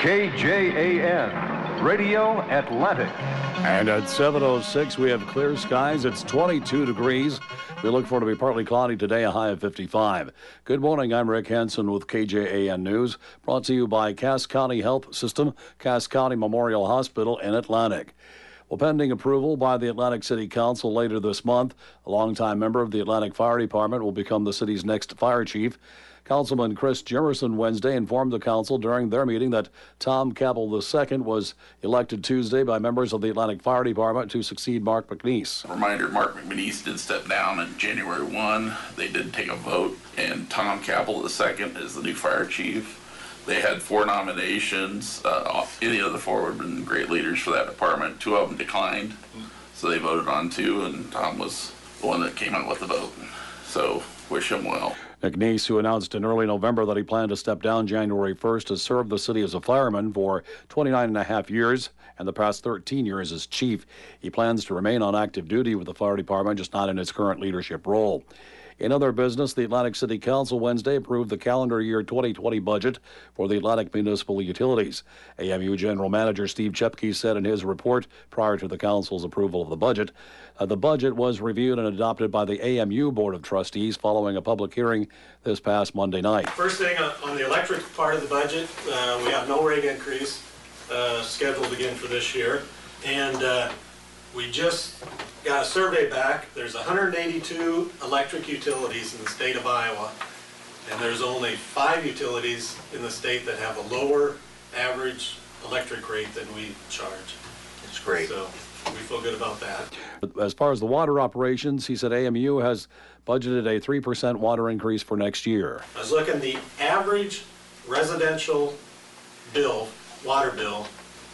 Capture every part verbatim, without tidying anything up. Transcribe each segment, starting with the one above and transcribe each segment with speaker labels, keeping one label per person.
Speaker 1: K J A N, Radio Atlantic.
Speaker 2: And at seven oh six, we have clear skies. It's twenty-two degrees. We look for it to be partly cloudy today, a high of fifty-five. Good morning. I'm Rick Hansen with K J A N News, brought to you by Cass County Health System, Cass County Memorial Hospital in Atlantic. Well, pending approval by the Atlantic City Council later this month, a longtime member of the Atlantic Fire Department will become the city's next fire chief. Councilman Chris Jimerson Wednesday informed the council during their meeting that Tom Cabell the second was elected Tuesday by members of the Atlantic Fire Department to succeed Mark McNeese.
Speaker 3: Reminder, Mark McNeese did step down on January first. They did take a vote, and Tom Cabell the second is the new fire chief. They had four nominations. Uh, any of the four would have been great leaders for that department. Two of them declined, so they voted on two, and Tom was the one that came out with the vote. So wish him well.
Speaker 2: McNeese, who announced in early November that he planned to step down January first, has served the city as a fireman for twenty-nine and a half years and the past thirteen years as chief. He plans to remain on active duty with the fire department, just not in his current leadership role. In other business, the Atlantic City Council Wednesday approved the calendar year twenty twenty budget for the Atlantic Municipal Utilities. A M U General Manager Steve Chepke said in his report prior to the council's approval of the budget, uh, the budget was reviewed and adopted by the A M U Board of Trustees following a public hearing this past Monday night.
Speaker 4: First thing uh, on the electric part of the budget, uh, we have no rate increase uh, scheduled again for this year, and uh, we just got a survey back. There's one hundred eighty-two electric utilities in the state of Iowa, and there's only five utilities in the state that have a lower average electric rate than we charge.
Speaker 5: It's great.
Speaker 4: So we feel good about that.
Speaker 2: As far as the water operations, he said A M U has budgeted a three percent water increase for next year.
Speaker 4: I was looking, the average residential bill, water bill,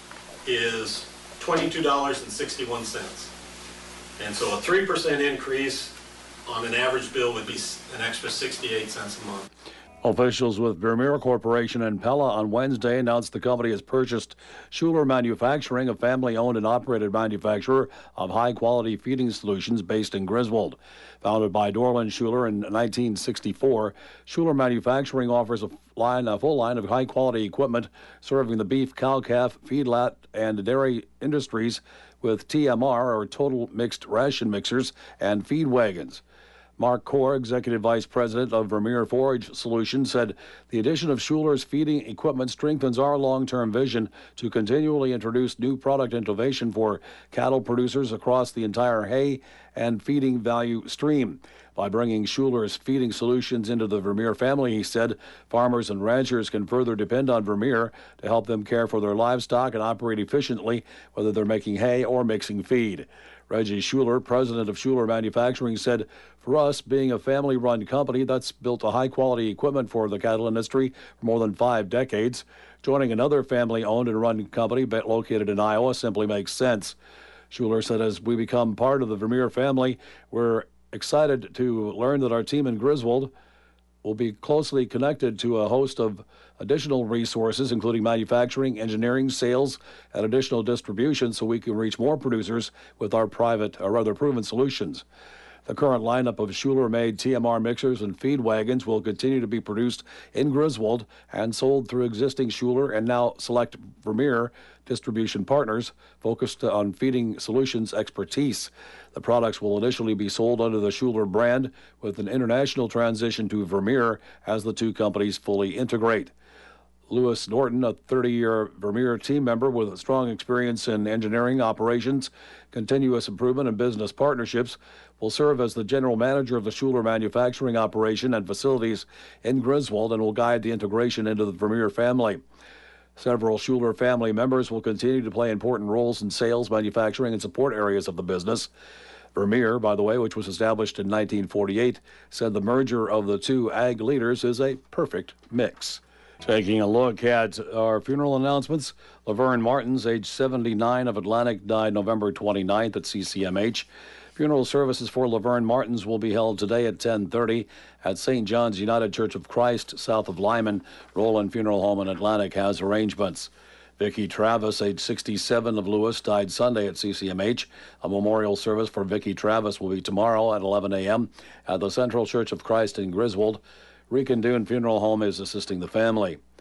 Speaker 4: is twenty-two dollars and sixty-one cents. And so a three percent increase on an average bill would be an extra sixty-eight cents a month.
Speaker 2: Officials with Vermeer Corporation and Pella on Wednesday announced the company has purchased Schuler Manufacturing, a family-owned and operated manufacturer of high-quality feeding solutions based in Griswold. Founded by Dorland Schuler in nineteen sixty-four, Schuler Manufacturing offers a, line, a full line of high-quality equipment serving the beef, cow-calf, feedlot, and dairy industries with T M R, or Total Mixed Ration Mixers, and feed wagons. Mark Core, Executive Vice President of Vermeer Forage Solutions, said the addition of Schuler's feeding equipment strengthens our long-term vision to continually introduce new product innovation for cattle producers across the entire hay and feeding value stream. By bringing Schuler's feeding solutions into the Vermeer family, he said, farmers and ranchers can further depend on Vermeer to help them care for their livestock and operate efficiently, whether they're making hay or mixing feed. Reggie Schuler, president of Schuler Manufacturing, said, for us, being a family-run company that's built a high-quality equipment for the cattle industry for more than five decades, joining another family-owned and run company located in Iowa simply makes sense. Schuler said, as we become part of the Vermeer family, we're excited to learn that our team in Griswold will be closely connected to a host of additional resources, including manufacturing, engineering, sales, and additional distribution, so we can reach more producers with our private, or rather proven solutions. The current lineup of Schuler-made T M R mixers and feed wagons will continue to be produced in Griswold and sold through existing Schuler and now select Vermeer distribution partners focused on feeding solutions expertise. The products will initially be sold under the Schuler brand, with an international transition to Vermeer as the two companies fully integrate. Lewis Norton, a thirty-year Vermeer team member with strong experience in engineering, operations, continuous improvement, and business partnerships, will serve as the general manager of the Schuler manufacturing operation and facilities in Griswold and will guide the integration into the Vermeer family. Several Schuler family members will continue to play important roles in sales, manufacturing, and support areas of the business. Vermeer, by the way, which was established in nineteen forty-eight, said the merger of the two ag leaders is a perfect mix. Taking a look at our funeral announcements, Laverne Martins, age seventy-nine, of Atlantic, died November twenty-ninth at C C M H. Funeral services for Laverne Martins will be held today at ten thirty at Saint John's United Church of Christ, south of Lyman. Roland Funeral Home in Atlantic has arrangements. Vicki Travis, age sixty-seven, of Lewis, died Sunday at C C M H. A memorial service for Vicki Travis will be tomorrow at eleven a.m. at the Central Church of Christ in Griswold. Rican Dune Funeral Home is assisting the family.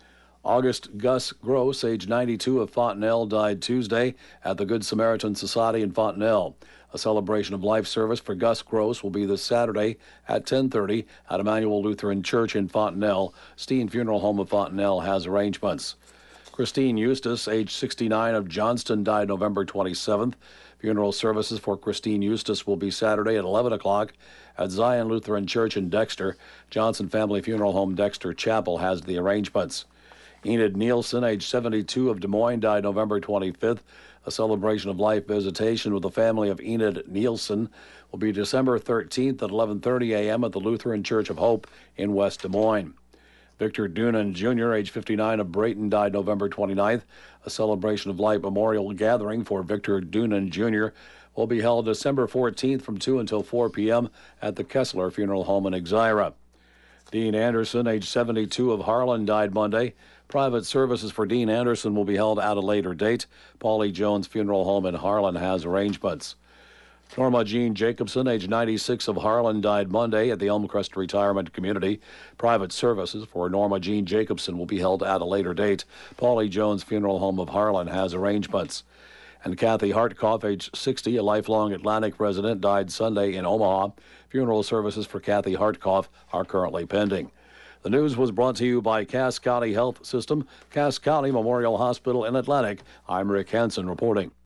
Speaker 2: August Gus Gross, age ninety-two, of Fontenelle, died Tuesday at the Good Samaritan Society in Fontenelle. A celebration of life service for Gus Gross will be this Saturday at ten thirty at Emmanuel Lutheran Church in Fontenelle. Steen Funeral Home of Fontenelle has arrangements. Christine Eustace, age sixty-nine, of Johnston, died November twenty-seventh. Funeral services for Christine Eustace will be Saturday at eleven o'clock at Zion Lutheran Church in Dexter. Johnson Family Funeral Home Dexter Chapel has the arrangements. Enid Nielsen, age seventy-two, of Des Moines, died November twenty-fifth. A celebration of life visitation with the family of Enid Nielsen will be December thirteenth at eleven thirty a.m. at the Lutheran Church of Hope in West Des Moines. Victor Dunan Junior, age fifty-nine, of Brayton, died November twenty-ninth. A celebration of life memorial gathering for Victor Dunan Junior will be held December fourteenth from two until four p.m. at the Kessler Funeral Home in Exira. Dean Anderson, age seventy-two, of Harlan, died Monday. Private services for Dean Anderson will be held at a later date. Paulie Jones Funeral Home in Harlan has arrangements. Norma Jean Jacobson, age ninety-six, of Harlan, died Monday at the Elmcrest Retirement Community. Private services for Norma Jean Jacobson will be held at a later date. Paulie Jones Funeral Home of Harlan has arrangements. And Kathy Hartkoff, age sixty, a lifelong Atlantic resident, died Sunday in Omaha. Funeral services for Kathy Hartkoff are currently pending. The news was brought to you by Cass County Health System, Cass County Memorial Hospital in Atlantic. I'm Rick Hansen reporting.